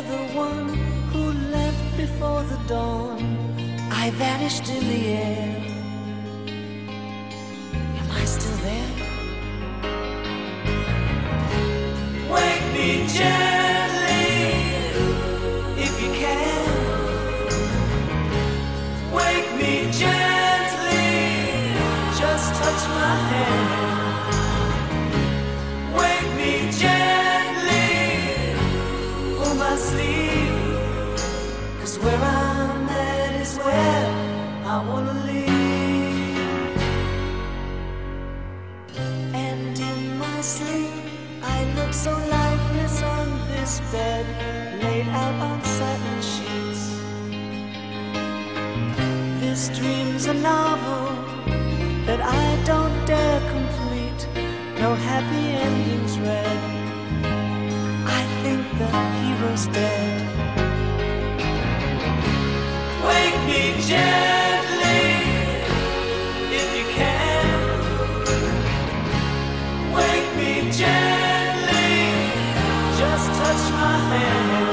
the one who left before the dawn. I vanished in the air. Am I still there? Wake me gently if you can. Wake me gently, just touch my hand. Wake me gently, pull my sleeve, 'cause where I'm at is where I wanna leave. And in my sleep I look so lifeless on this bed, laid out on satin sheets. This dream's a novel that I don't dare complete. No happy endings read. I think the hero's dead. Wake me gently if you can. Wake me gently, just touch my hand.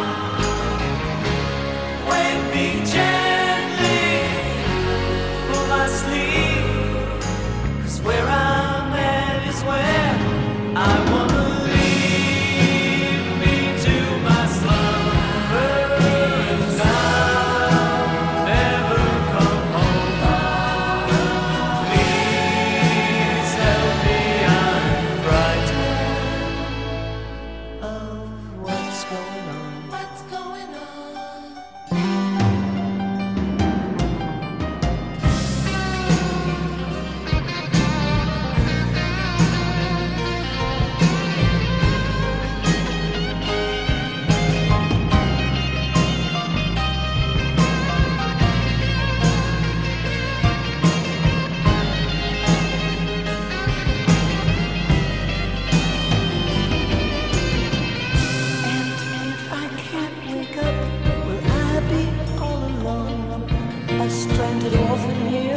Wake me gently, pull my sleeve, 'cause where I'm at is where I wanna leave. Me to my slumbers, I'll never come home. Please help me, I'm frightened of what's going on. What's going on? A stranded orphan here?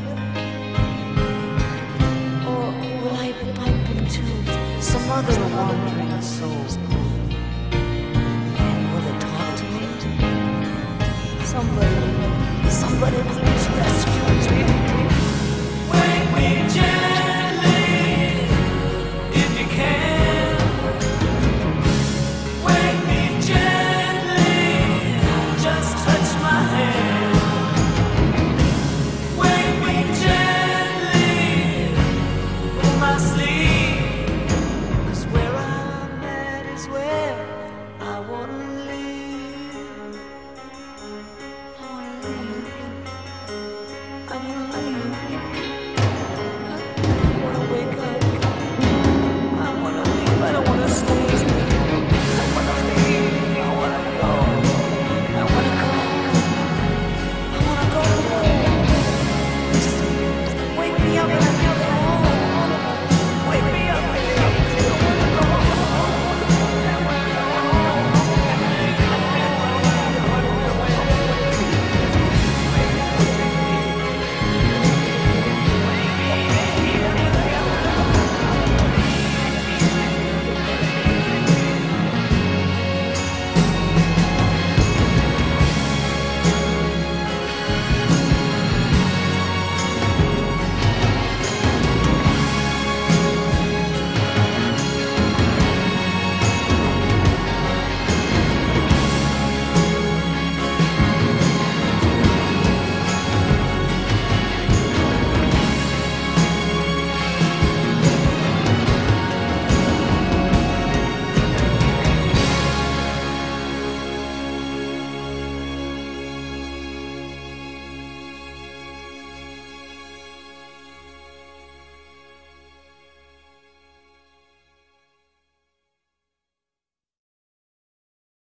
Or will I bump into some other wandering soul? And will it talk to me? Somebody